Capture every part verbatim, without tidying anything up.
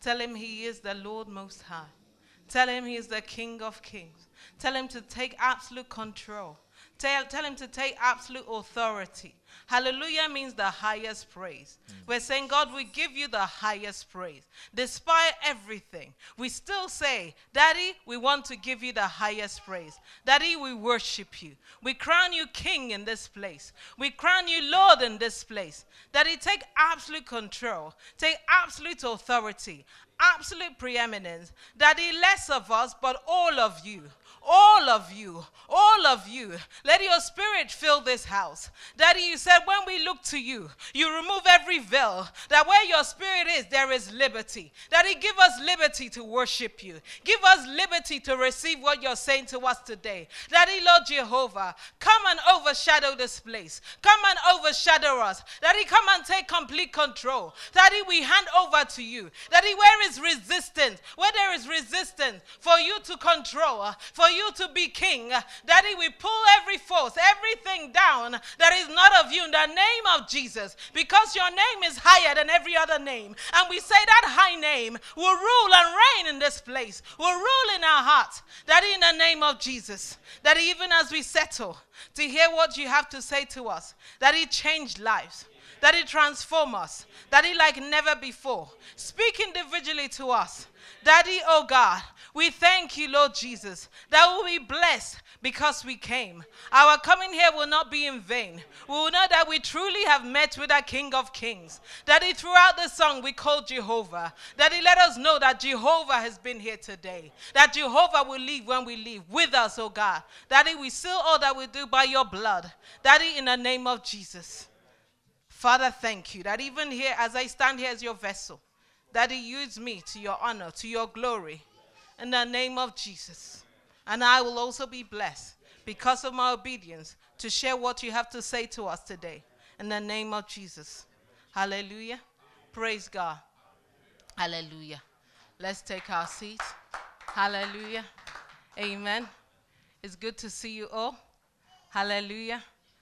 Tell him he is the Lord Most High. Tell him he is the King of Kings. Tell him to take absolute control. Tell, tell him to take absolute authority. Hallelujah means the highest praise. Mm. We're saying, God, we give you the highest praise. Despite everything, we still say, Daddy, we want to give you the highest praise. Daddy, we worship you. We crown you King in this place. We crown you Lord in this place. Daddy, take absolute control. Take absolute authority. Absolute preeminence. Daddy, less of us, but all of you. All of you, all of you, let your spirit fill this house. Daddy, you said when we look to you, you remove every veil, that where your spirit is, there is liberty. Daddy, give us liberty to worship you. Give us liberty to receive what you're saying to us today. Daddy, Lord Jehovah, come and overshadow this place. Come and overshadow us. Daddy, come and take complete control. Daddy, we hand over to you. Daddy, where is resistance? Where there is resistance for you to control, for you to be king, Daddy, we pull every force, everything down that is not of you in the name of Jesus, because your name is higher than every other name. And we say that high name will rule and reign in this place, will rule in our hearts. Daddy, in the name of Jesus, Daddy, even as we settle to hear what you have to say to us, Daddy, change lives. Daddy, transform us. Daddy, like never before. Speak individually to us. Daddy, oh God, we thank you, Lord Jesus, that we'll be blessed because we came. Our coming here will not be in vain. We will know that we truly have met with our King of Kings. Daddy, throughout the song we call Jehovah. Daddy, let us know that Jehovah has been here today. That Jehovah will leave when we leave with us, oh God. Daddy, we seal all that we do by your blood. Daddy, in the name of Jesus. Father, thank you that even here, as I stand here as your vessel, Daddy, use me to your honor, to your glory, in the name of Jesus. And I will also be blessed because of my obedience to share what you have to say to us today, in the name of Jesus. Hallelujah. Praise God. Hallelujah. Let's take our seats. Hallelujah. Amen. It's good to see you all. Hallelujah.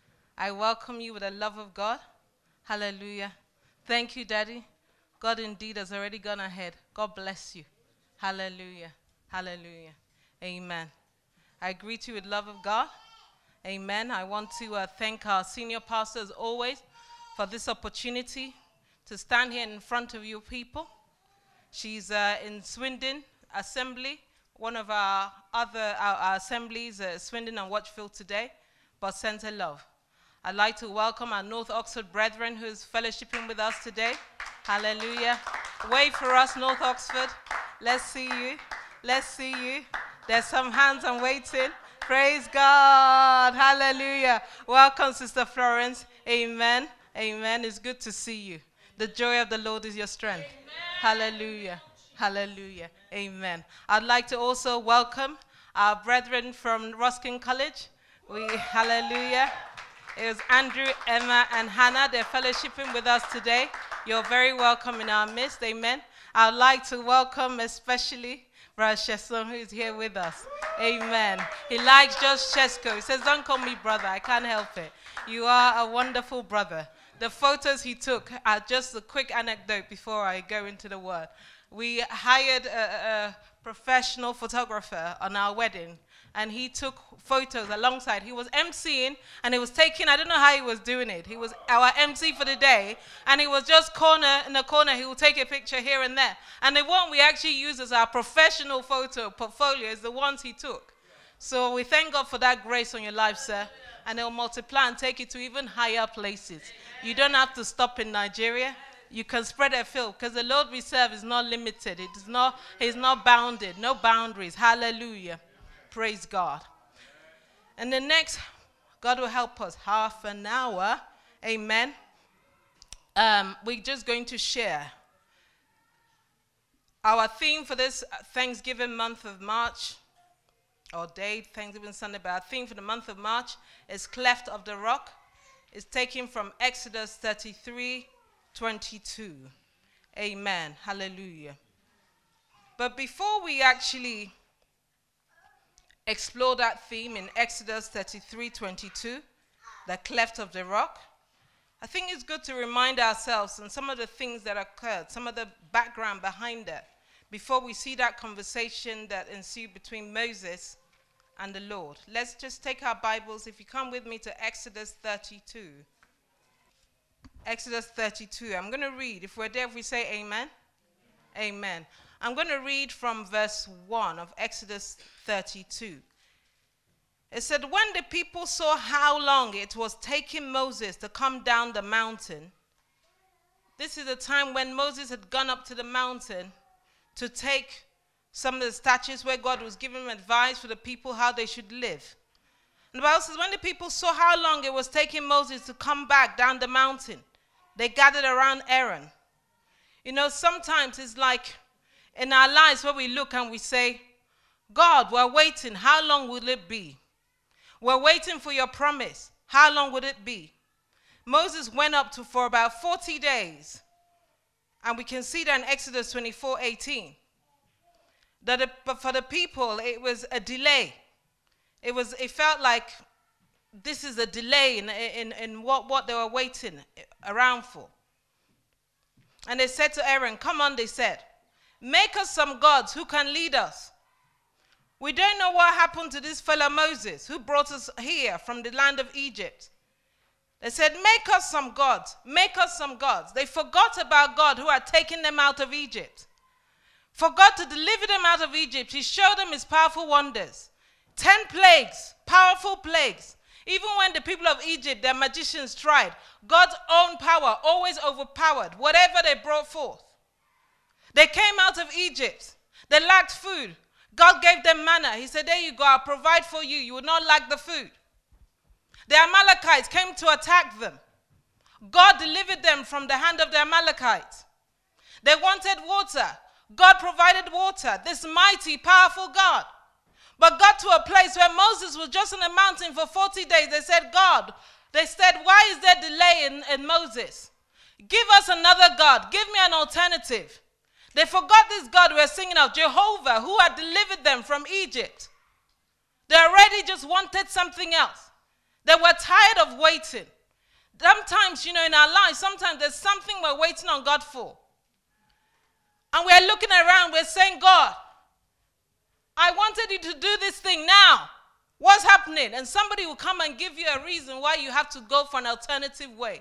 I welcome you with the love of God. Hallelujah. Thank you, Daddy. God indeed has already gone ahead. God bless you. Hallelujah. Hallelujah. Amen. I greet you with love of God. Amen. I want to uh, thank our senior pastor as always for this opportunity to stand here in front of you people. She's uh, in Swindon Assembly, one of our other our, our assemblies, uh, Swindon and Watchfield today, but sends her love. I'd like to welcome our North Oxford brethren who's fellowshipping with us today. Hallelujah. Wave for us, North Oxford. Let's see you. Let's see you. There's some hands I'm waiting. Praise God. Hallelujah. Welcome, Sister Florence. Amen. Amen. It's good to see you. The joy of the Lord is your strength. Amen. Hallelujah. Hallelujah. Amen. I'd like to also welcome our brethren from Ruskin College. We, hallelujah. It was Andrew, Emma, and Hannah. They're fellowshipping with us today. You're very welcome in our midst. Amen. I'd like to welcome especially Brother Sheson, who is here with us. Amen. He likes Josh Chesko. He says, don't call me brother. I can't help it. You are a wonderful brother. The photos he took are just a quick anecdote before I go into the word. We hired a, a professional photographer on our wedding, and he took photos alongside. He was emceeing, and he was taking, I don't know how he was doing it. He was our M C for the day, and he was just corner in the corner. He would take a picture here and there. And the one we actually use as our professional photo portfolio is the ones he took. So we thank God for that grace on your life, sir. And it'll multiply and take you to even higher places. You don't have to stop in Nigeria. You can spread a field, because the Lord we serve is not limited. It is not, he's not bounded, no boundaries. Hallelujah. Praise God. And the next, God will help us, half an hour, amen. Um, we're just going to share. Our theme for this Thanksgiving month of March, or day, Thanksgiving Sunday, but our theme for the month of March is Cleft of the Rock. It's taken from Exodus thirty-three twenty-two. Amen. Hallelujah. But before we actually explore that theme in Exodus thirty-three twenty-two, the cleft of the rock, I think it's good to remind ourselves on some of the things that occurred, some of the background behind it. before we see that conversation that ensued between Moses and the Lord. Let's just take our Bibles. If you come with me to Exodus thirty-two. Exodus thirty-two. I'm going to read. If we're there, if we say amen. Amen. I'm going to read from verse one of Exodus thirty-two. It said, when the people saw how long it was taking Moses to come down the mountain, this is the time when Moses had gone up to the mountain to take some of the statutes where God was giving him advice for the people how they should live. And the Bible says, when the people saw how long it was taking Moses to come back down the mountain, they gathered around Aaron. You know, sometimes it's like in our lives where we look and we say, God, we're waiting. How long will it be? We're waiting for your promise. How long would it be? Moses went up to for about forty days. And we can see that in Exodus twenty-four eighteen. That it, but for the people, it was a delay. It was. It felt like this is a delay in, in, in what, what they were waiting around for. And they said to Aaron, come on, they said, make us some gods who can lead us. We don't know what happened to this fellow Moses who brought us here from the land of Egypt. They said, make us some gods. Make us some gods. They forgot about God who had taken them out of Egypt. Forgot to deliver them out of Egypt. He showed them his powerful wonders. Ten plagues, powerful plagues. Even when the people of Egypt, their magicians tried, God's own power always overpowered whatever they brought forth. They came out of Egypt. They lacked food. God gave them manna. He said, there you go, I'll provide for you. You will not lack the food. The Amalekites came to attack them. God delivered them from the hand of the Amalekites. They wanted water. God provided water. This mighty, powerful God. But got to a place where Moses was just on a mountain for forty days. They said, God, they said, why is there delay in, in Moses? Give us another God. Give me an alternative. They forgot this God we're singing of, Jehovah, who had delivered them from Egypt. They already just wanted something else. They were tired of waiting. Sometimes, you know, in our lives, sometimes there's something we're waiting on God for. And we're looking around, we're saying, God, I wanted you to do this thing now. What's happening? And somebody will come and give you a reason why you have to go for an alternative way.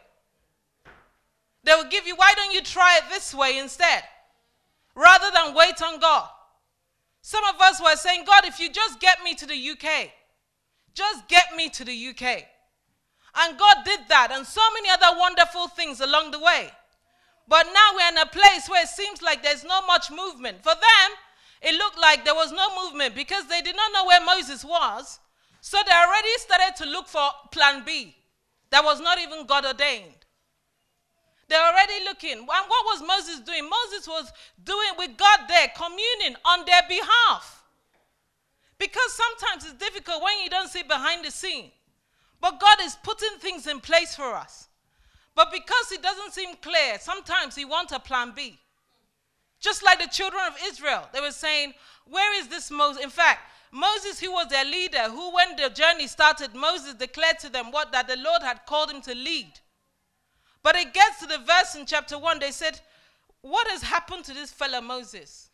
They will give you, why don't you try it this way instead? Rather than wait on God. Some of us were saying, God, if you just get me to the U K, just get me to the U K. And God did that and so many other wonderful things along the way. But now we're in a place where it seems like there's not much movement. For them, it looked like there was no movement because they did not know where Moses was. So they already started to look for plan B that was not even God ordained. They're already looking. And what was Moses doing? Moses was doing with God there, communing on their behalf. Because sometimes it's difficult when you don't see behind the scene. But God is putting things in place for us. But because it doesn't seem clear, sometimes he wants a plan B. Just like the children of Israel. They were saying, where is this Moses? In fact, Moses, who was their leader, who when the journey started, Moses declared to them what that the Lord had called him to lead. But it gets to the verse in chapter one, they said, what has happened to this fellow Moses?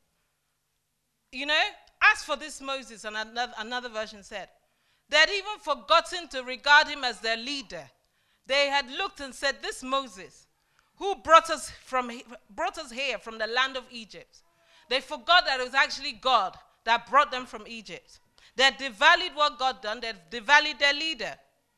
You know, as for this Moses, and another, another version said, they had even forgotten to regard him as their leader. They had looked and said, this Moses, who brought us from brought us here from the land of Egypt. They forgot that it was actually God that brought them from Egypt. They had devalued what God done. They had devalued their leader.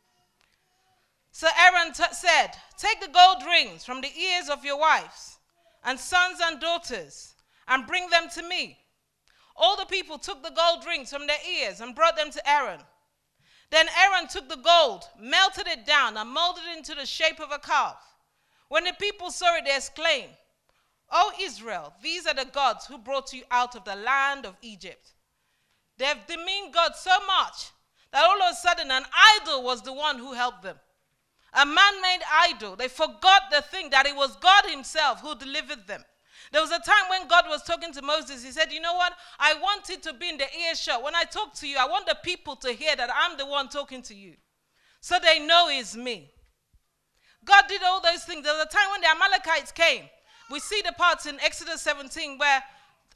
So Aaron t- said, take the gold rings from the ears of your wives and sons and daughters and bring them to me. All the people took the gold rings from their ears and brought them to Aaron. Then Aaron took the gold, melted it down, and molded it into the shape of a calf. When the people saw it, they exclaimed, O Israel, these are the gods who brought you out of the land of Egypt. They have demeaned God so much that all of a sudden an idol was the one who helped them. A man-made idol. They forgot the thing that it was God himself who delivered them. There was a time when God was talking to Moses. He said, you know what? I want it to be in the earshot. When I talk to you, I want the people to hear that I'm the one talking to you. So they know it's me. God did all those things. There was a time when the Amalekites came. We see the parts in Exodus seventeen where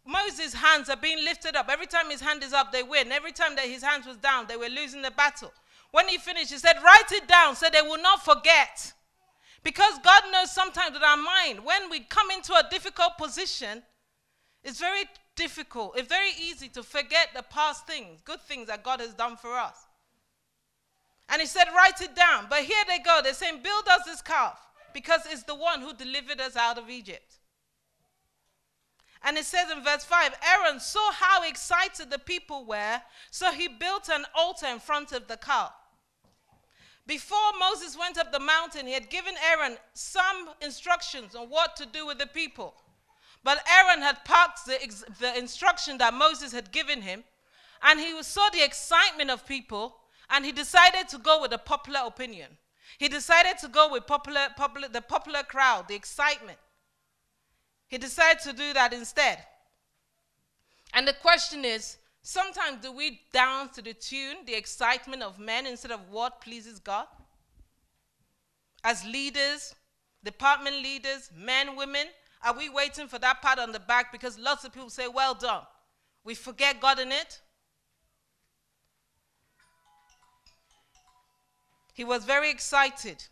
Moses' hands are being lifted up. Every time his hand is up, they win. Every time that his hands was down, they were losing the battle. When he finished, he said, write it down so they will not forget. Because God knows sometimes with our mind, when we come into a difficult position, it's very difficult. It's very easy to forget the past things, good things that God has done for us. And he said, write it down. But here they go. They're saying, build us this calf because it's the one who delivered us out of Egypt. And it says in verse five, Aaron saw how excited the people were, so he built an altar in front of the calf. Before Moses went up the mountain, he had given Aaron some instructions on what to do with the people. But Aaron had parked the, ex- the instruction that Moses had given him, and he saw the excitement of people, and he decided to go with the popular opinion. He decided to go with popular, popular, the popular crowd, the excitement. He decided to do that instead. And the question is, sometimes do we dance to the tune, the excitement of men instead of what pleases God? As leaders, department leaders, men, women, are we waiting for that pat on the back because lots of people say, well done? We forget God in it. He was very excited.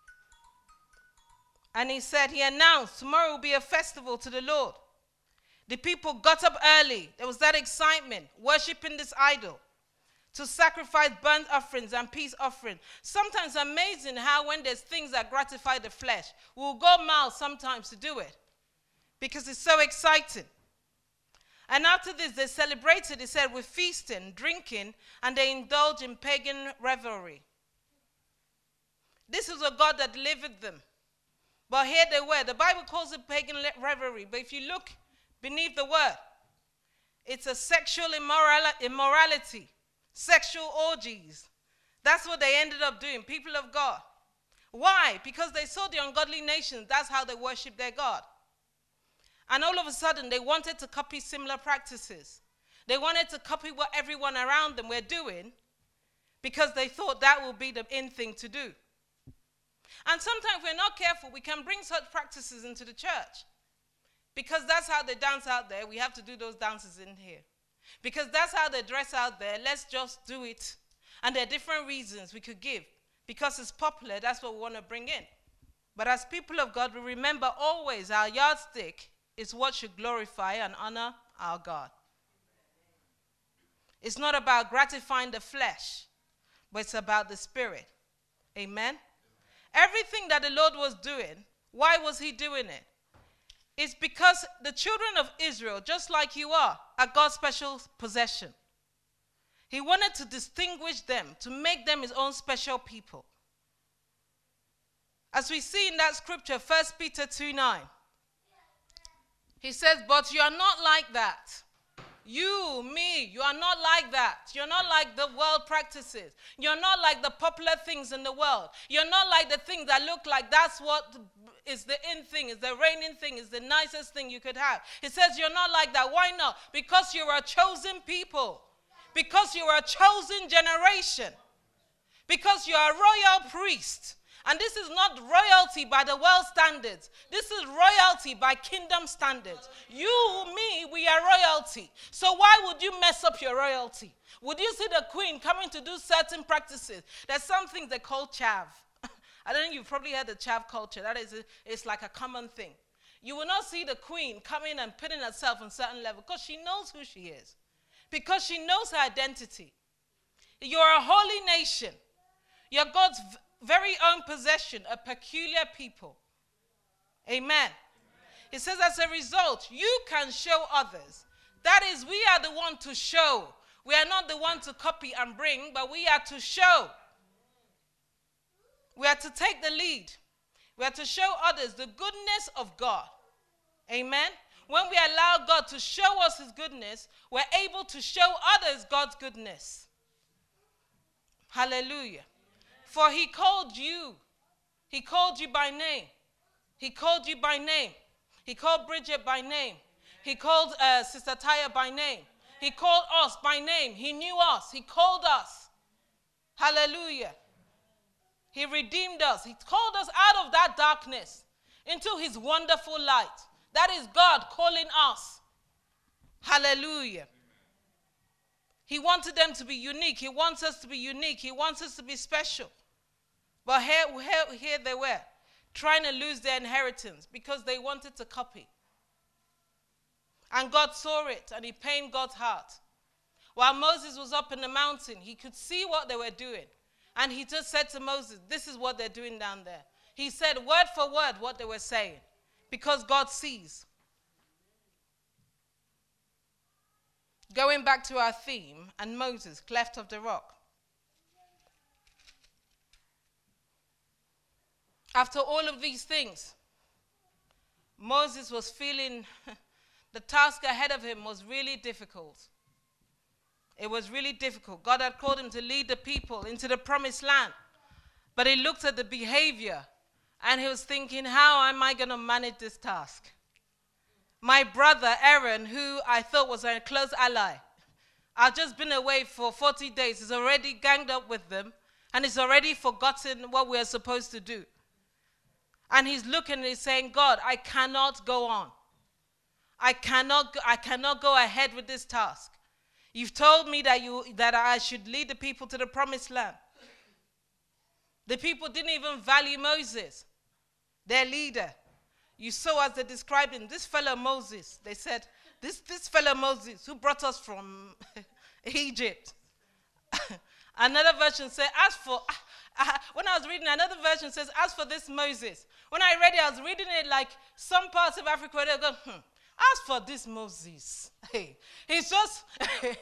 And he said, he announced, tomorrow will be a festival to the Lord. The people got up early. There was that excitement, worshiping this idol, to sacrifice burnt offerings and peace offerings. Sometimes amazing how when there's things that gratify the flesh, we'll go miles sometimes to do it because it's so exciting. And after this, they celebrated, he said, with feasting, drinking, and they indulged in pagan revelry. This is a God that delivered them. But here they were. The Bible calls it pagan revelry. But if you look beneath the word, it's a sexual immoral- immorality, sexual orgies. That's what they ended up doing, people of God. Why? Because they saw the ungodly nations. That's how they worship their God. And all of a sudden, they wanted to copy similar practices. They wanted to copy what everyone around them were doing because they thought that would be the in thing to do. And sometimes if we're not careful, we can bring such practices into the church. Because that's how they dance out there. We have to do those dances in here. Because that's how they dress out there. Let's just do it. And there are different reasons we could give. Because it's popular, that's what we want to bring in. But as people of God, we remember always our yardstick is what should glorify and honor our God. It's not about gratifying the flesh, but it's about the spirit. Amen? Everything that the Lord was doing, why was he doing it? It's because the children of Israel, just like you are, are God's special possession. He wanted to distinguish them, to make them his own special people. As we see in that scripture, First Peter two nine, he says, but you are not like that. You, me, you are not like that. You're not like the world practices. You're not like the popular things in the world. You're not like the things that look like that's what is the in thing, is the reigning thing, is the nicest thing you could have. He says you're not like that. Why not? Because you're a chosen people. Because you're a chosen generation. Because you're a royal priest. And this is not royalty by the world standards. This is royalty by kingdom standards. You, me, we are royalty. So why would you mess up your royalty? Would you see the queen coming to do certain practices? There's some things they call chav. I don't know, you've probably heard the chav culture. That is, a, it's like a common thing. You will not see the queen coming and putting herself on certain level because she knows who she is. Because she knows her identity. You're a holy nation. You're God's very own possession, a peculiar people. Amen. Amen. It says as a result, you can show others. That is, we are the one to show. We are not the one to copy and bring, but we are to show. We are to take the lead. We are to show others the goodness of God. Amen. When we allow God to show us his goodness, we're able to show others God's goodness. Hallelujah. For he called you. He called you by name. He called you by name. He called Bridget by name. He called uh, Sister Taya by name. He called us by name. He knew us. He called us. Hallelujah. He redeemed us. He called us out of that darkness into his wonderful light. That is God calling us. Hallelujah. He wanted them to be unique. He wants us to be unique. He wants us to be special. But here, here, here they were, trying to lose their inheritance because they wanted to copy. And God saw it, and he pained God's heart. While Moses was up in the mountain, he could see what they were doing. And he just said to Moses, this is what they're doing down there. He said word for word what they were saying, because God sees. Going back to our theme, and Moses, cleft of the rock. After all of these things, Moses was feeling the task ahead of him was really difficult. It was really difficult. God had called him to lead the people into the promised land. But he looked at the behavior and he was thinking, how am I going to manage this task? My brother Aaron, who I thought was a close ally, I've just been away for forty days. He's already ganged up with them and he's already forgotten what we're supposed to do. And he's looking and he's saying, God, I cannot go on. I cannot go, I cannot go ahead with this task. You've told me that, you, that I should lead the people to the promised land. The people didn't even value Moses, their leader. You saw as they described him, this fellow Moses. They said, this, this fellow Moses who brought us from Egypt. Another version said, as for, uh, when I was reading, another version says, as for this Moses. When I read it, I was reading it like some parts of Africa where they go, hmm. As for this Moses, hey, he's just, this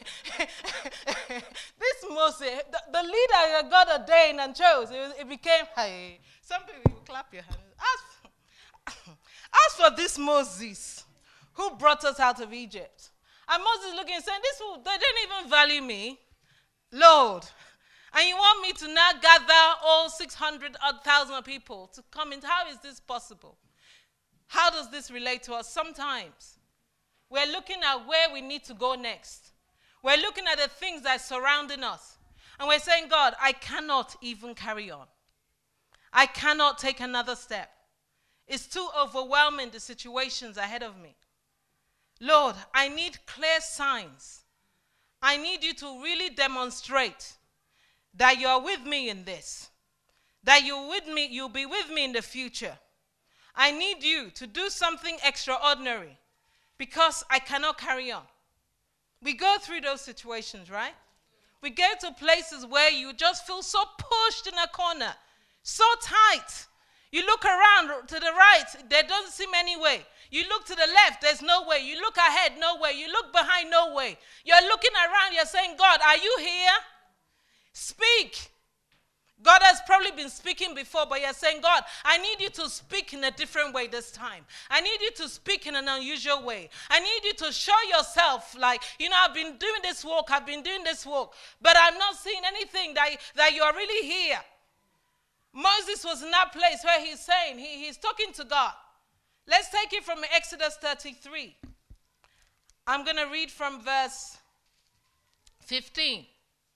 Moses, the, the leader that God ordained and chose, it, it became, hey, some people will clap your hands. As for, as for this Moses, who brought us out of Egypt. And Moses looking and saying, this will, they didn't even value me, Lord. And you want me to now gather all six hundred odd thousand people to come in? How is this possible? How does this relate to us? Sometimes we're looking at where we need to go next. We're looking at the things that are surrounding us. And we're saying, God, I cannot even carry on. I cannot take another step. It's too overwhelming, the situations ahead of me. Lord, I need clear signs. I need you to really demonstrate that you're with me in this. That you're with me, you'll be with me in the future. I need you to do something extraordinary because I cannot carry on. We go through those situations, right? We get to places where you just feel so pushed in a corner, so tight. You look around to the right, there doesn't seem any way. You look to the left, there's no way. You look ahead, no way. You look behind, no way. You're looking around, you're saying, God, are you here? Speak. God has probably been speaking before, but you're saying, God, I need you to speak in a different way this time. I need you to speak in an unusual way. I need you to show yourself like, you know, I've been doing this work, I've been doing this work, but I'm not seeing anything that, that you're really here. Moses was in that place where he's saying, he, he's talking to God. Let's take it from Exodus thirty-three. I'm going to read from verse fifteen.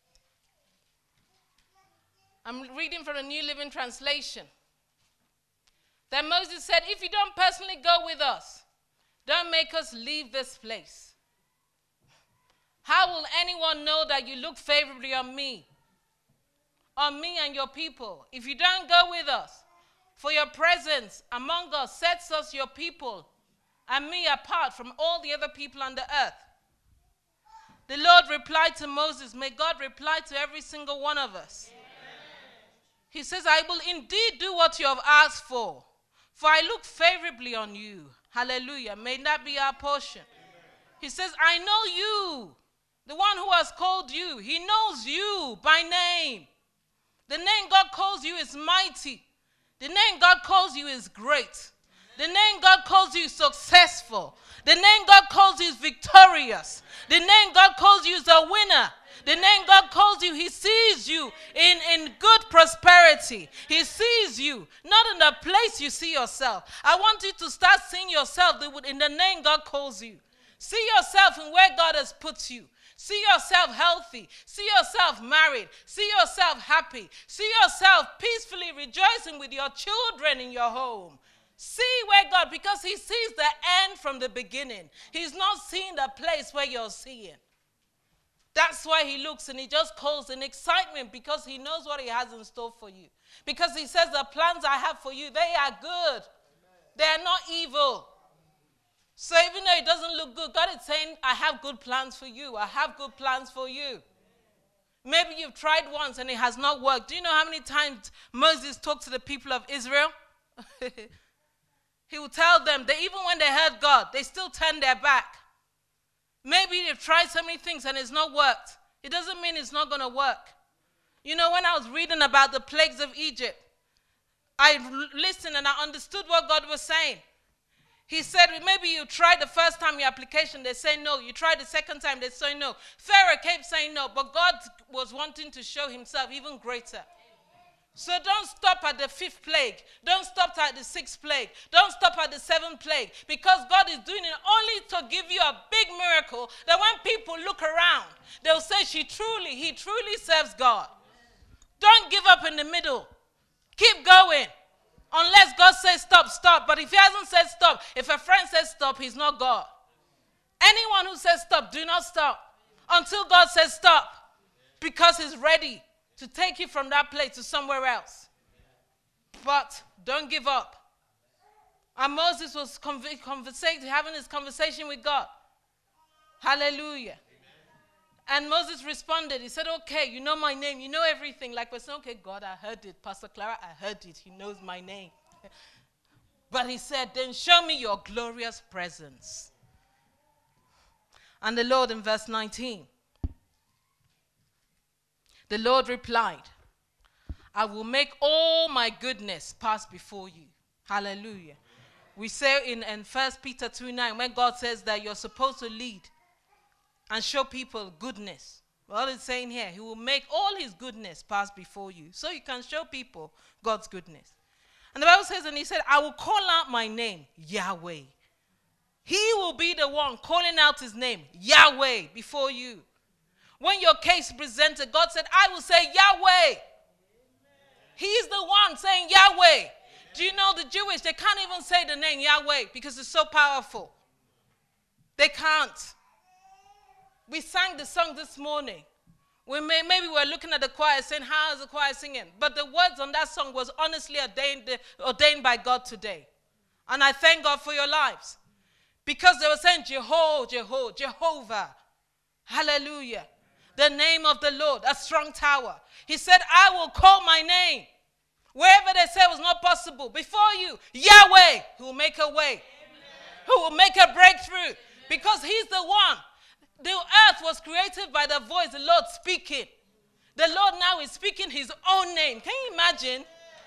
I'm reading from the New Living Translation. Then Moses said, if you don't personally go with us, don't make us leave this place. How will anyone know that you look favorably on me, on me and your people, if you don't go with us? For your presence among us sets us, your people, and me apart from all the other people on the earth. The Lord replied to Moses, may God reply to every single one of us. He says, I will indeed do what you have asked for, for I look favorably on you. Hallelujah. May that be our portion. Amen. He says, I know you, the one who has called you. He knows you by name. The name God calls you is mighty. The name God calls you is great. The name God calls you is successful. The name God calls you is victorious. The name God calls you is a winner. The name God calls you, he sees you in, in good prosperity. He sees you, not in the place you see yourself. I want you to start seeing yourself in the name God calls you. See yourself in where God has put you. See yourself healthy. See yourself married. See yourself happy. See yourself peacefully rejoicing with your children in your home. See where God, because he sees the end from the beginning. He's not seeing the place where you're seeing. That's why he looks and he just calls in excitement, because he knows what he has in store for you. Because he says, the plans I have for you, they are good. They are not evil. So even though it doesn't look good, God is saying, I have good plans for you. I have good plans for you. Maybe you've tried once and it has not worked. Do you know how many times Moses talked to the people of Israel? He would tell them that even when they heard God, they still turned their back. Maybe they've tried so many things and it's not worked. It doesn't mean it's not going to work. You know, when I was reading about the plagues of Egypt, I listened and I understood what God was saying. He said, maybe you tried the first time your application, they say no. You tried the second time, they say no. Pharaoh kept saying no, but God was wanting to show himself even greater. So don't stop at the fifth plague. Don't stop at the sixth plague. Don't stop at the seventh plague. Because God is doing it only to give you a big miracle that when people look around, they'll say she truly, he truly serves God. Don't give up in the middle. Keep going. Unless God says stop, stop. But if he hasn't said stop, if a friend says stop, he's not God. Anyone who says stop, do not stop. Until God says stop. Because he's ready to take you from that place to somewhere else. But don't give up. And Moses was conv- conversating, having this conversation with God. Hallelujah. Amen. And Moses responded. He said, okay, you know my name. You know everything. Like we're saying, okay, God, I heard it. Pastor Clara, I heard it. He knows my name. But he said, then show me your glorious presence. And the Lord in verse nineteen. The Lord replied, I will make all my goodness pass before you. Hallelujah. We say in, in First Peter two nine, when God says that you're supposed to lead and show people goodness. Well, it's saying here, he will make all his goodness pass before you. So you can show people God's goodness. And the Bible says, and he said, I will call out my name, Yahweh. He will be the one calling out his name, Yahweh, before you. When your case presented, God said, I will say Yahweh. Amen. He's the one saying Yahweh. Amen. Do you know the Jewish, they can't even say the name Yahweh because it's so powerful. They can't. We sang the song this morning. We may, maybe we're looking at the choir saying, how is the choir singing? But the words on that song was honestly ordained, ordained by God today. And I thank God for your lives. Because they were saying Jehovah, Jehovah, Jehovah. Hallelujah. The name of the Lord, a strong tower. He said, I will call my name. Wherever they say it was not possible, before you, Yahweh, who will make a way. Amen. Who will make a breakthrough. Amen. Because he's the one. The earth was created by the voice, the Lord speaking. The Lord now is speaking his own name. Can you imagine?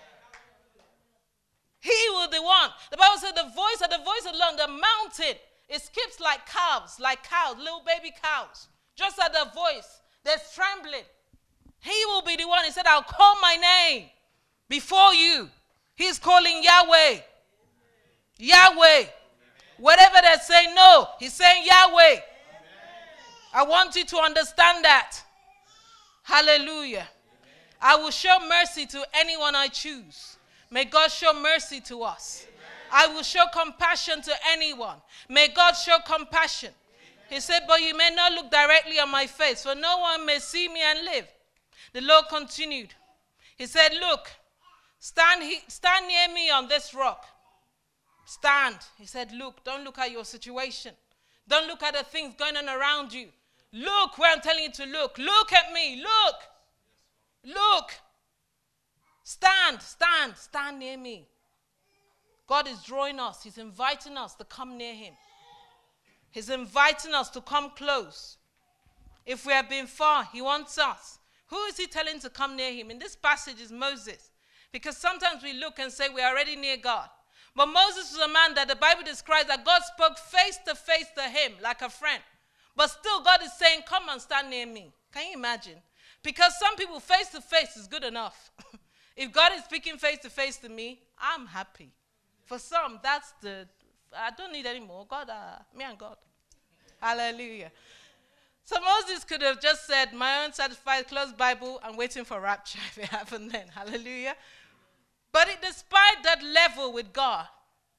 He was the one. The Bible said the voice of the voice of the Lord, the mountain, it skips like calves, like cows, little baby cows. Just at the voice. There's trembling. He will be the one. He said, I'll call my name before you. He's calling Yahweh. Yahweh. Whatever they're saying, no. He's saying Yahweh. I want you to understand that. Hallelujah. I will show mercy to anyone I choose. May God show mercy to us. I will show compassion to anyone. May God show compassion. He said, but you may not look directly on my face, for no one may see me and live. The Lord continued. He said, look, stand, he, stand near me on this rock. Stand. He said, look, don't look at your situation. Don't look at the things going on around you. Look where I'm telling you to look. Look at me. Look. Look. Stand, stand, stand near me. God is drawing us. He's inviting us to come near him. He's inviting us to come close. If we have been far, he wants us. Who is he telling to come near him? In this passage is Moses. Because sometimes we look and say we're already near God. But Moses was a man that the Bible describes that God spoke face to face to him like a friend. But still God is saying, come and stand near me. Can you imagine? Because some people face to face is good enough. If God is speaking face to face to me, I'm happy. For some, that's the... I don't need any more. God, uh, me and God. Hallelujah. So Moses could have just said, my own satisfied, closed Bible, and waiting for rapture if it happened then. Hallelujah. But it, despite that level with God,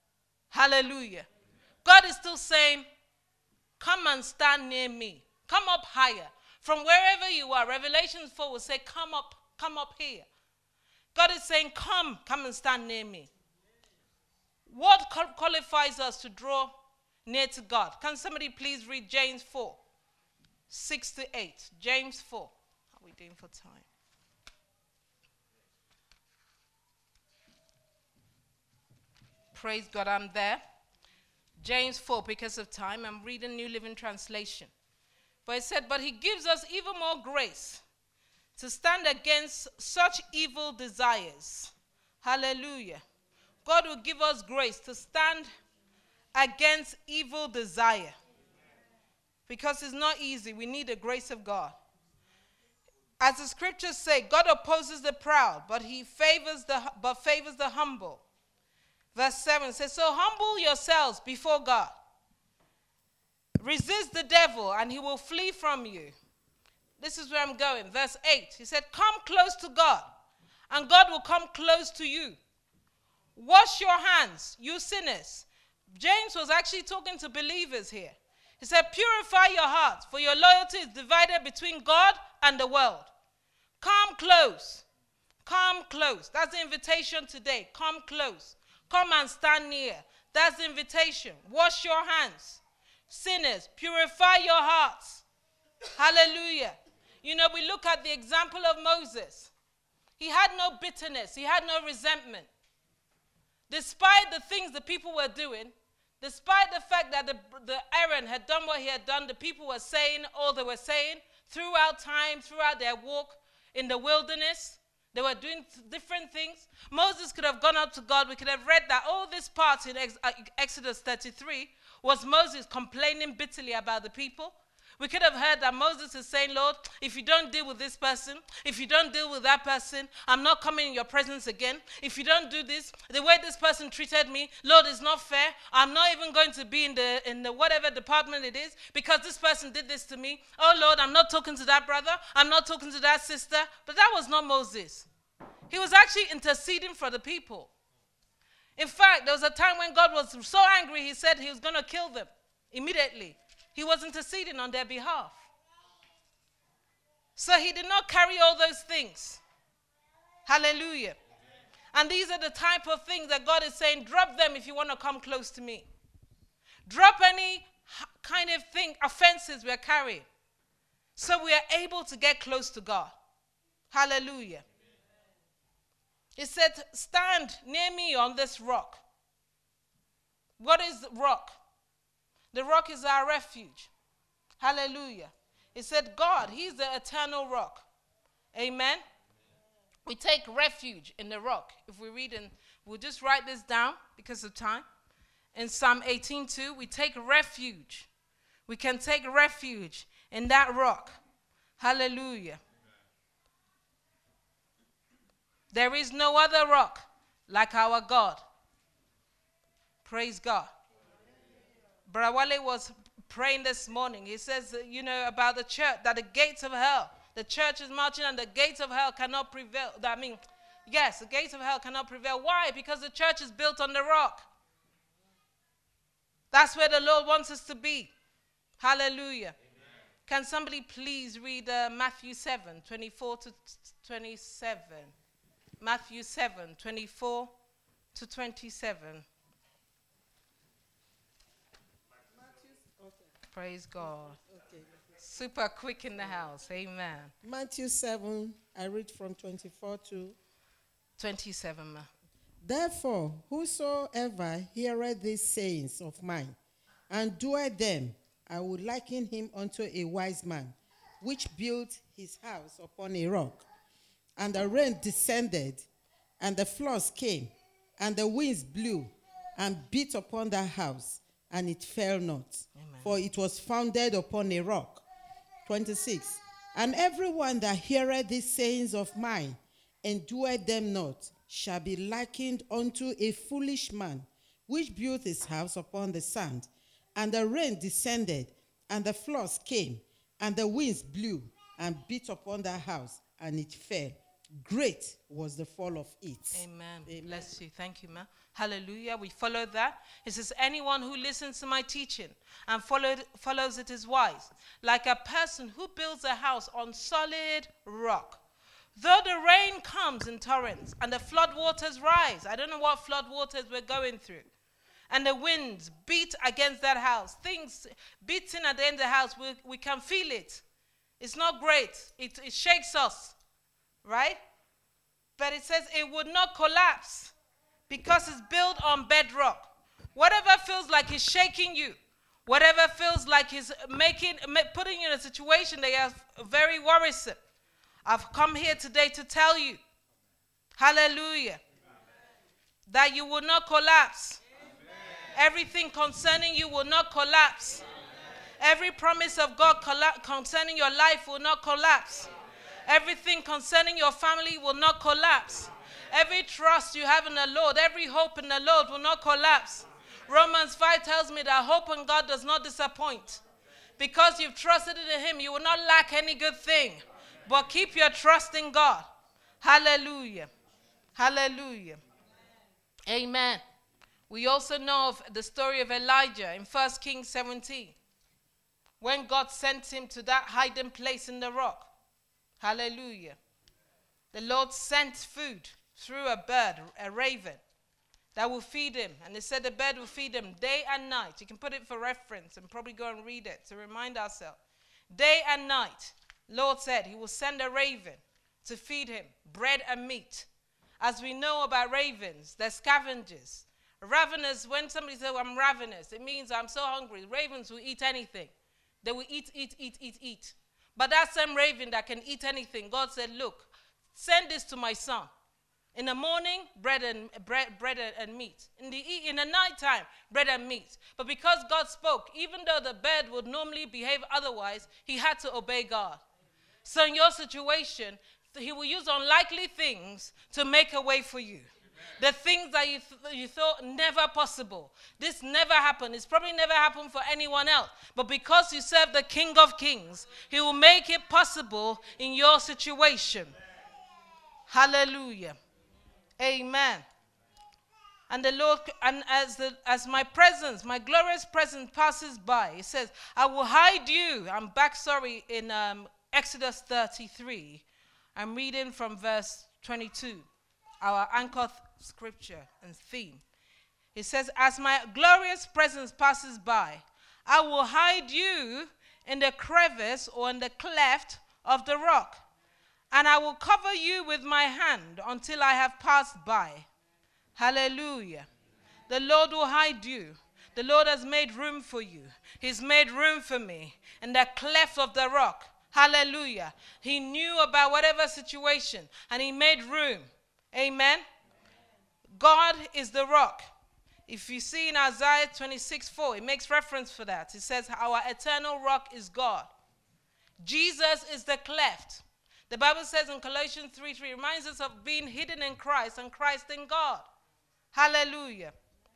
Hallelujah. God is still saying, come and stand near me. Come up higher. From wherever you are, Revelation four will say, come up, come up here. God is saying, come, come and stand near me. What qualifies us to draw near to God? Can somebody please read James four, six to eight? James four. How are we doing for time? Praise God, I'm there. James four, because of time, I'm reading New Living Translation. But it said, but he gives us even more grace to stand against such evil desires. Hallelujah. God will give us grace to stand against evil desire. Because it's not easy. We need the grace of God. As the scriptures say, God opposes the proud, but he favors the but favors the humble. Verse seven says, so humble yourselves before God. Resist the devil and he will flee from you. This is where I'm going. Verse eight, he said, come close to God and God will come close to you. Wash your hands, you sinners. James was actually talking to believers here. He said, purify your hearts, for your loyalty is divided between God and the world. Come close. Come close. That's the invitation today. Come close. Come and stand near. That's the invitation. Wash your hands. Sinners, purify your hearts. Hallelujah. You know, we look at the example of Moses. He had no bitterness. He had no resentment. Despite the things the people were doing, despite the fact that the, the Aaron had done what he had done, the people were saying all they were saying throughout time, throughout their walk in the wilderness. They were doing different things. Moses could have gone up to God. We could have read that all this part in Ex- Exodus thirty-three was Moses complaining bitterly about the people. We could have heard that Moses is saying, Lord, if you don't deal with this person, if you don't deal with that person, I'm not coming in your presence again. If you don't do this, the way this person treated me, Lord, it's not fair. I'm not even going to be in the in the whatever department it is because this person did this to me. Oh, Lord, I'm not talking to that brother. I'm not talking to that sister. But that was not Moses. He was actually interceding for the people. In fact, there was a time when God was so angry, he said he was going to kill them immediately. He was interceding on their behalf. So he did not carry all those things. Hallelujah. And these are the type of things that God is saying, drop them if you want to come close to me. Drop any kind of thing, offenses we're carrying. So we are able to get close to God. Hallelujah. He said, stand near me on this rock. What is rock? The rock is our refuge. Hallelujah. It said God, he's the eternal rock. Amen. We take refuge in the rock. If we read in, we'll just write this down because of time. In Psalm eighteen two, we take refuge. We can take refuge in that rock. Hallelujah. There is no other rock like our God. Praise God. Brother Wale was praying this morning. He says, you know, about the church, that the gates of hell, the church is marching and the gates of hell cannot prevail. I mean, yes, the gates of hell cannot prevail. Why? Because the church is built on the rock. That's where the Lord wants us to be. Hallelujah. Amen. Can somebody please read uh, Matthew seven, twenty-four to twenty-seven? Matthew seven, twenty-four to twenty-seven. Praise God. Okay. Super quick in the house. Amen. Matthew seven, I read from twenty-four to twenty-seven. Ma. Therefore, whosoever heareth these sayings of mine, and doeth them, I will liken him unto a wise man, which built his house upon a rock. And the rain descended, and the floods came, and the winds blew, and beat upon that house, and it fell not. Amen. For it was founded upon a rock. twenty-six. And everyone that heareth these sayings of mine, and doeth them not, shall be likened unto a foolish man, which built his house upon the sand. And the rain descended, and the floods came, and the winds blew, and beat upon that house, and it fell, great was the fall of it. Amen. Amen. Bless you. Thank you, ma'am. Hallelujah. We follow that. It says, anyone who listens to my teaching and followed, follows it is wise, like a person who builds a house on solid rock. Though the rain comes in torrents and the flood waters rise, I don't know what flood waters we're going through, and the winds beat against that house, things beating at the end of the house, we, we can feel it. It's not great. It, it shakes us, right? But it says it would not collapse because it's built on bedrock. Whatever feels like it's shaking you, whatever feels like it's making, putting you in a situation that is very worrisome, I've come here today to tell you, hallelujah, that you will not collapse. Everything concerning you will not collapse. Every promise of God colla- concerning your life will not collapse. Everything concerning your family will not collapse. Every trust you have in the Lord, every hope in the Lord will not collapse. Romans five tells me that hope in God does not disappoint. Because you've trusted in him, you will not lack any good thing. But keep your trust in God. Hallelujah. Hallelujah. Amen. We also know of the story of Elijah in First Kings seventeen. When God sent him to that hiding place in the rock. Hallelujah. The Lord sent food through a bird, a raven, that will feed him. And they said the bird will feed him day and night. You can put it for reference and probably go and read it to remind ourselves. Day and night, Lord said he will send a raven to feed him bread and meat. As we know about ravens, they're scavengers. Ravenous, when somebody says, I'm ravenous, it means I'm so hungry. Ravens will eat anything. They will eat, eat, eat, eat, eat. But that same raven that can eat anything, God said, look, send this to my son. In the morning, bread and bread, bread and meat. In the in the nighttime, bread and meat. But because God spoke, even though the bird would normally behave otherwise, he had to obey God. So in your situation, he will use unlikely things to make a way for you. The things that you, th- you thought never possible. This never happened. It's probably never happened for anyone else. But because you serve the King of Kings, he will make it possible in your situation. Hallelujah. Amen. And the Lord, and as the as my presence, my glorious presence passes by, it says, I will hide you. I'm back, sorry, in um, Exodus thirty-three. I'm reading from verse twenty-two, our anchor th- scripture and theme. It says, as my glorious presence passes by, I will hide you in the crevice or in the cleft of the rock, and I will cover you with my hand until I have passed by. Hallelujah. The Lord will hide you. The Lord has made room for you. He's made room for me in the cleft of the rock. Hallelujah. He knew about whatever situation and he made room. Amen. God is the rock. If you see in Isaiah twenty-six four, it makes reference for that. It says our eternal rock is God. Jesus is the cleft. The Bible says in Colossians three three, reminds us of being hidden in Christ and Christ in God. Hallelujah.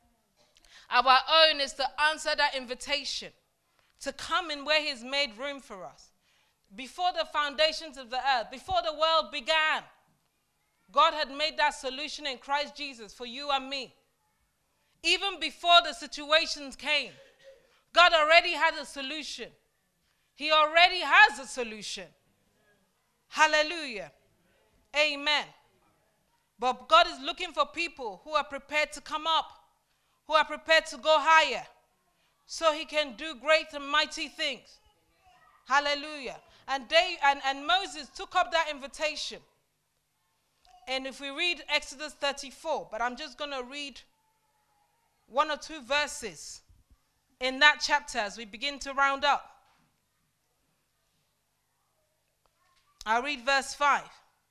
Our own is to answer that invitation, to come in where he's made room for us. Before the foundations of the earth, before the world began, God had made that solution in Christ Jesus for you and me. Even before the situations came, God already had a solution. He already has a solution. Hallelujah. Amen. But God is looking for people who are prepared to come up, who are prepared to go higher, so he can do great and mighty things. Hallelujah. And they and, and Moses took up that invitation. And if we read Exodus thirty-four, but I'm just going to read one or two verses in that chapter as we begin to round up. I'll read verse five.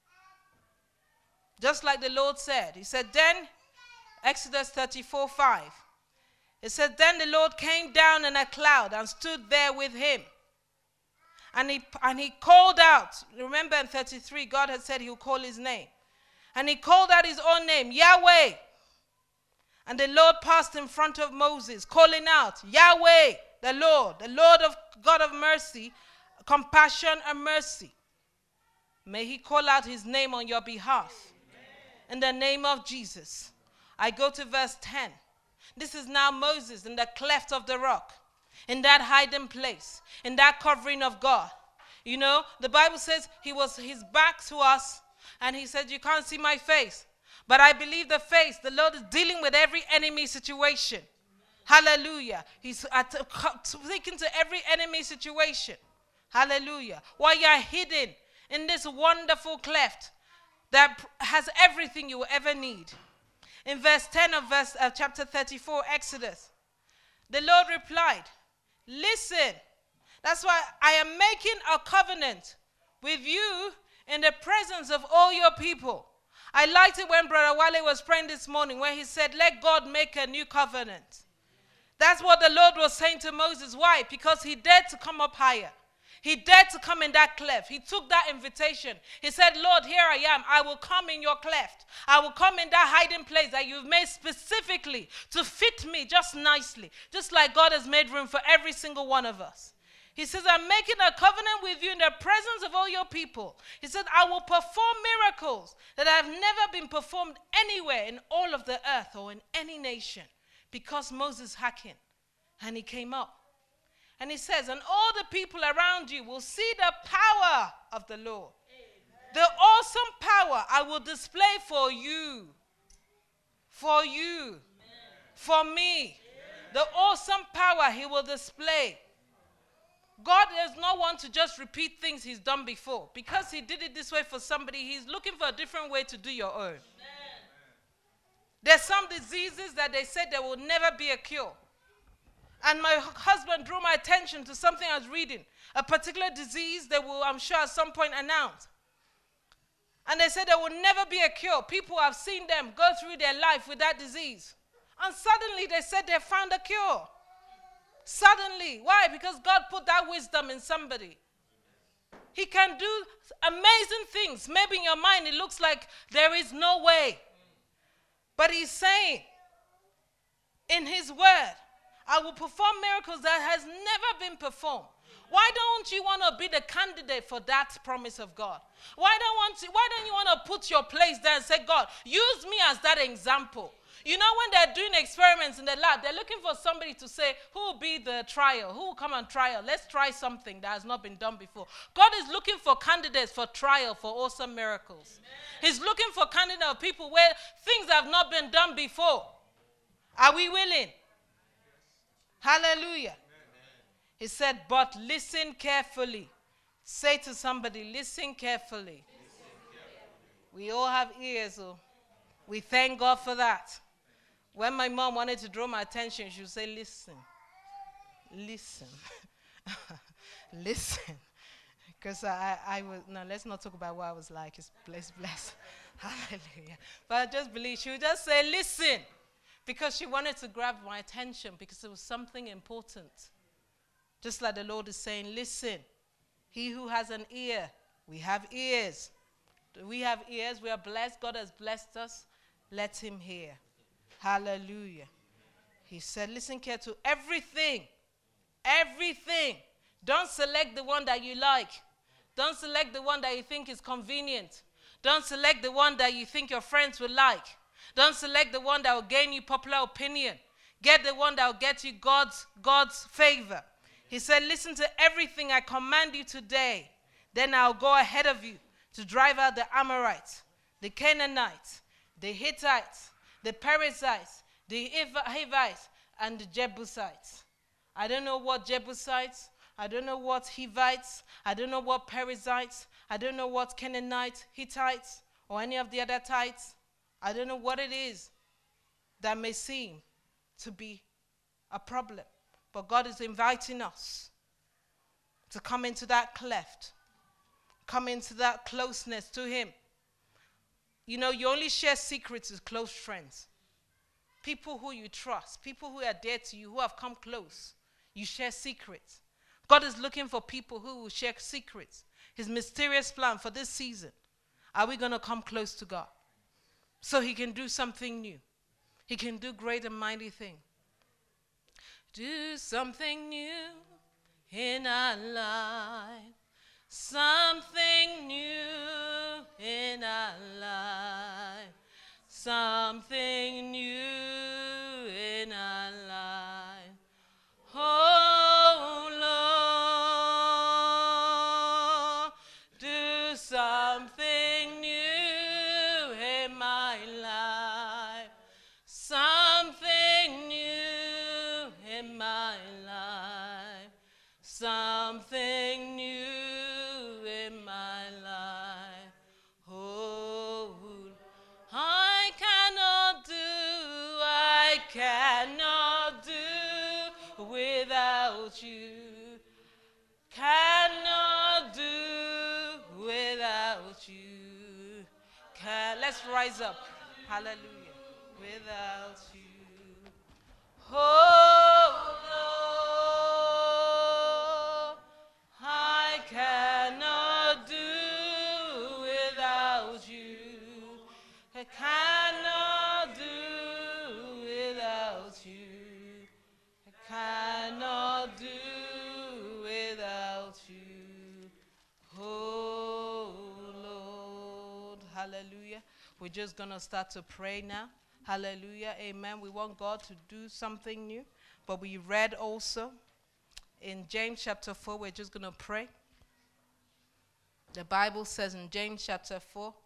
Just like the Lord said. He said, then, Exodus thirty-four five. It said, then the Lord came down in a cloud and stood there with him. And he, and he called out. Remember in thirty-three, God had said he would call his name. And he called out his own name, Yahweh. And the Lord passed in front of Moses, calling out, Yahweh, the Lord, the Lord of God of mercy, compassion and mercy. May he call out his name on your behalf. In the name of Jesus. I go to verse ten. This is now Moses in the cleft of the rock, in that hiding place, in that covering of God. You know, the Bible says he was his back to us, and he said, you can't see my face. But I believe the face, the Lord is dealing with every enemy situation. Hallelujah. He's at, speaking to every enemy situation. Hallelujah. While you're hidden in this wonderful cleft that has everything you will ever need. In verse ten of verse of chapter thirty-four, Exodus, the Lord replied, listen, that's why I am making a covenant with you in the presence of all your people. I liked it when Brother Wale was praying this morning, where he said, let God make a new covenant. That's what the Lord was saying to Moses. Why? Because he dared to come up higher. He dared to come in that cleft. He took that invitation. He said, Lord, here I am. I will come in your cleft. I will come in that hiding place that you've made specifically to fit me just nicely. Just like God has made room for every single one of us. He says, I'm making a covenant with you in the presence of all your people. He said, I will perform miracles that have never been performed anywhere in all of the earth or in any nation. Because Moses hacking. And he came up. And he says, and all the people around you will see the power of the Lord. Amen. The awesome power I will display for you. For you. Amen. For me. Amen. The awesome power he will display. God does not want to just repeat things he's done before. Because he did it this way for somebody, he's looking for a different way to do your own. Amen. There's some diseases that they said there will never be a cure. And my husband drew my attention to something I was reading. A particular disease they will, I'm sure, at some point announce. And they said there will never be a cure. People have seen them go through their life with that disease. And suddenly they said they found a cure. Suddenly. Why? Because God put that wisdom in somebody. He can do amazing things. Maybe in your mind it looks like there is no way. But he's saying in his word, I will perform miracles that has never been performed. Why don't you want to be the candidate for that promise of God? Why don't, want to, why don't you want to put your place there and say, God, use me as that example? You know, when they're doing experiments in the lab, they're looking for somebody to say, who will be the trial? Who will come on trial? Let's try something that has not been done before. God is looking for candidates for trial for awesome miracles. Amen. He's looking for candidates of people where things have not been done before. Are we willing? Hallelujah. Amen. He said, but listen carefully. Say to somebody, listen carefully. Listen carefully. We all have ears, so we thank God for that. When my mom wanted to draw my attention, she would say, listen. Listen. Listen. Because I, I was, no, let's not talk about what I was like. It's bless, bless. Hallelujah. But I just believe she would just say, listen. Because she wanted to grab my attention because it was something important. Just like the Lord is saying, listen, he who has an ear, we have ears. Do we have ears? We are blessed. God has blessed us. Let him hear. Hallelujah. He said, listen care to everything. Everything. Don't select the one that you like. Don't select the one that you think is convenient. Don't select the one that you think your friends will like. Don't select the one that will gain you popular opinion. Get the one that will get you God's, God's favor. He said, listen to everything I command you today. Then I'll go ahead of you to drive out the Amorites, the Canaanites, the Hittites, the Perizzites, the Hivites, and the Jebusites. I don't know what Jebusites, I don't know what Hivites, I don't know what Perizzites, I don't know what Canaanites, Hittites, or any of the other tites. I don't know what it is that may seem to be a problem. But God is inviting us to come into that cleft, come into that closeness to him. You know, you only share secrets with close friends. People who you trust, people who are dear to you, who have come close. You share secrets. God is looking for people who will share secrets. His mysterious plan for this season. Are we going to come close to God? So he can do something new. He can do great and mighty things. Do something new in our life. Something new something new in my life. Something new in my life. Something new in my life. Oh, I cannot do, I cannot do without you. Cannot do without you. Can, let's rise up. Hallelujah. Without you. Oh Lord, I cannot do without you. I cannot do without you. I cannot do without you. Oh Lord. Hallelujah. We're just going to start to pray now. Hallelujah. Amen. We want God to do something new. But we read also in James chapter four, we're just going to pray. The Bible says in James chapter four,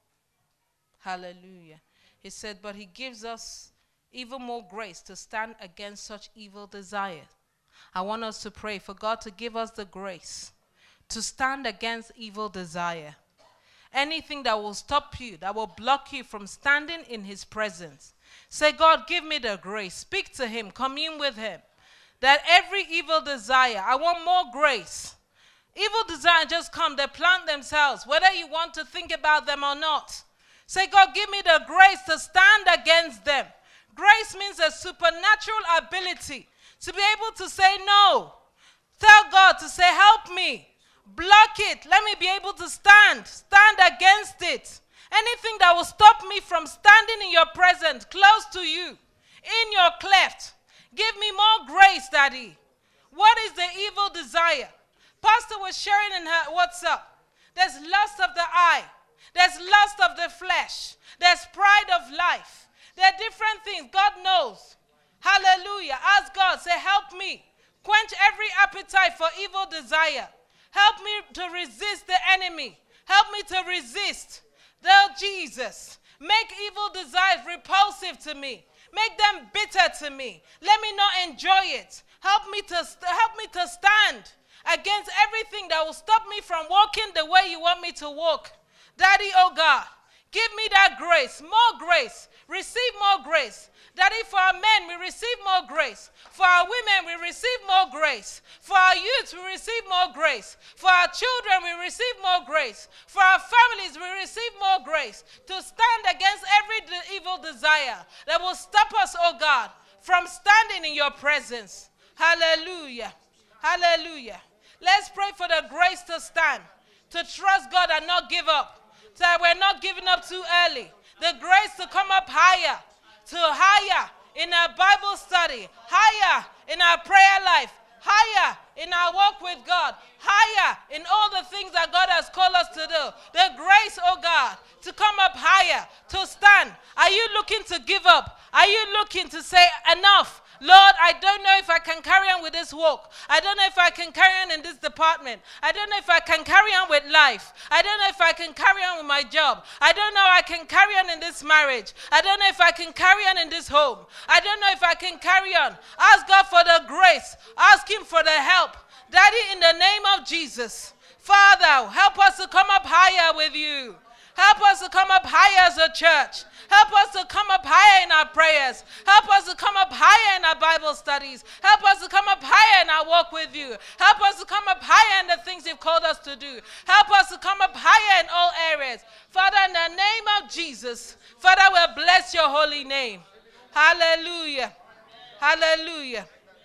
hallelujah. He said, but he gives us even more grace to stand against such evil desires. I want us to pray for God to give us the grace to stand against evil desire. Anything that will stop you, that will block you from standing in his presence. Say, God, give me the grace. Speak to him. Commune with him. That every evil desire, I want more grace. Evil desire just come. They plant themselves, whether you want to think about them or not. Say, God, give me the grace to stand against them. Grace means a supernatural ability to be able to say no. Tell God to say, help me. Block it. Let me be able to stand. Stand against it. Anything that will stop me from standing in your presence, close to you, in your cleft. Give me more grace, Daddy. What is the evil desire? Pastor was sharing in her WhatsApp. There's lust of the eye. There's lust of the flesh. There's pride of life. There are different things. God knows. Hallelujah. Ask God, say, help me. Quench every appetite for evil desire. Help me to resist the enemy. Help me to resist. Lord Jesus, make evil desires repulsive to me. Make them bitter to me. Let me not enjoy it. Help me to st- help me to stand against everything that will stop me from walking the way you want me to walk. Daddy, oh God, give me that grace, more grace. Receive more grace. Daddy, for our men, we receive more grace. For our women, we receive more grace. For our youth, we receive more grace. For our children, we receive more grace. For our families, we receive more grace to stand against every de- evil desire that will stop us, oh God, from standing in your presence. Hallelujah. Hallelujah. Let's pray for the grace to stand, to trust God and not give up. So that we're not giving up too early. The grace to come up higher, to higher in our Bible study, higher in our prayer life, higher in our walk with God, higher in all the things that God has called us to do. The grace, oh God, to come up higher, to stand. Are you looking to give up? Are you looking to say enough? Lord, I don't know if I can carry on with this walk. I don't know if I can carry on in this department. I don't know if I can carry on with life. I don't know if I can carry on with my job. I don't know if I can carry on in this marriage. I don't know if I can carry on in this home. I don't know if I can carry on. Ask God for the grace. Ask him for the help. Daddy, in the name of Jesus, Father, help us to come up higher with you. Help us to come up higher as a church. Help us to come up higher in our prayers. Help us to come up higher in our Bible studies. Help us to come up higher in our walk with you. Help us to come up higher in the things you've called us to do. Help us to come up higher in all areas. Father, in the name of Jesus, Father, we'll bless your holy name. Hallelujah. Hallelujah.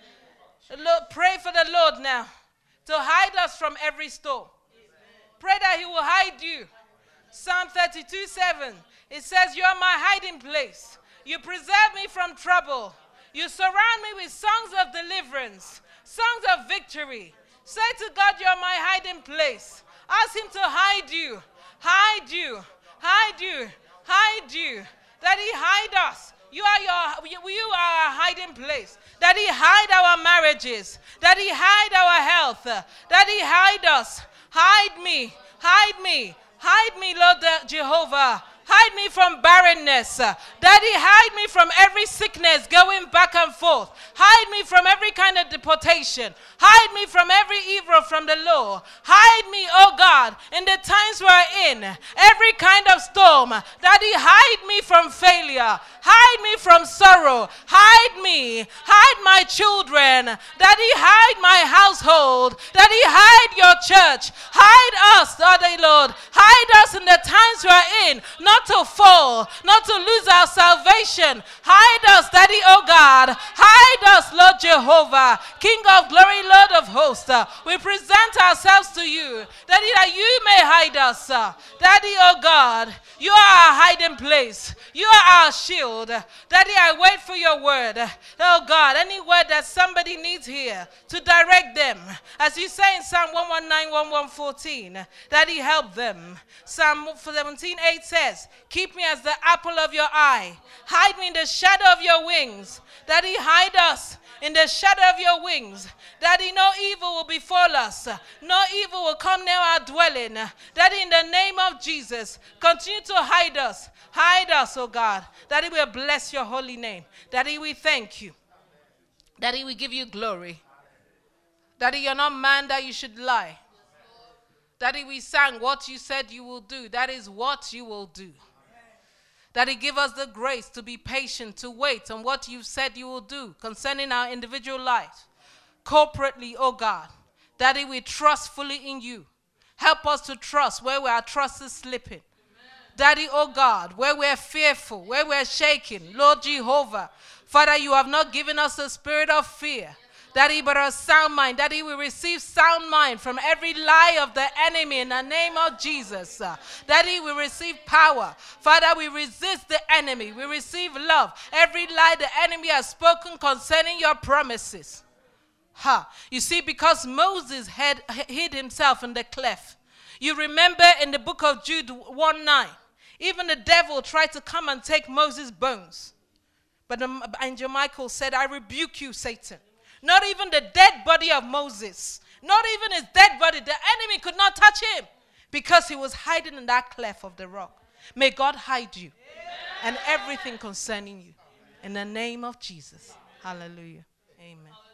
Lord, pray for the Lord now to hide us from every storm. Pray that he will hide you. Psalm thirty-two seven, it says, you are my hiding place. You preserve me from trouble. You surround me with songs of deliverance, songs of victory. Say to God, you are my hiding place. Ask him to hide you, hide you, hide you, hide you. That he hide us. You are, your, you, you are our hiding place. That he hide our marriages. That he hide our health. That he hide us. Hide me, hide me. Hide me, Lord Jehovah. Hide me from barrenness. Daddy, hide me from every sickness going back and forth. Hide me from every kind of deportation. Hide me from every evil from the law. Hide me, oh God, in the times we're in. Every kind of storm. Daddy, hide me from failure. Hide me from sorrow. Hide me. Hide my children. Daddy, hide my household. Daddy, hide your church. Hide us, Daddy Lord. Hide us in the times we're in. Not Not to fall, not to lose our salvation. Hide us, Daddy, oh God. Hide us, Lord Jehovah, King of glory, Lord of hosts. We present ourselves to you, Daddy, that you may hide us. Daddy, oh God, you are our hiding place. You are our shield. Daddy, I wait for your word. Oh God, any word that somebody needs here to direct them. As you say in Psalm one nineteen, eleven fourteen, Daddy, help them. Psalm seventeen eight says, keep me as the apple of your eye. Hide me in the shadow of your wings. Daddy, hide us in the shadow of your wings. Daddy, no evil will befall us. No evil will come near our dwelling. Daddy, in the name of Jesus, continue to hide us. Hide us, oh God. Daddy, we bless your holy name. Daddy, we thank you. Daddy, we give you glory. Daddy, you're not man that you should lie. Daddy, we sang what you said you will do. That is what you will do. Daddy, give us the grace to be patient, to wait on what you said you will do concerning our individual lives. Corporately, oh God. Daddy, we trust fully in you. Help us to trust where our trust is slipping. Amen. Daddy, oh God, where we're fearful, where we're shaking. Lord Jehovah, Father, you have not given us a spirit of fear. Daddy, but a sound mind. Daddy, we receive sound mind from every lie of the enemy in the name of Jesus. Uh, Daddy, we receive power. Father, we resist the enemy. We receive love. Every lie the enemy has spoken concerning your promises. Ha. You see, because Moses had hid himself in the cleft. You remember in the book of Jude one nine, even the devil tried to come and take Moses' bones. But the angel Michael said, I rebuke you, Satan. Not even the dead body of Moses, not even his dead body, the enemy could not touch him because he was hiding in that cleft of the rock. May God hide you and everything concerning you. In the name of Jesus. Hallelujah. Amen.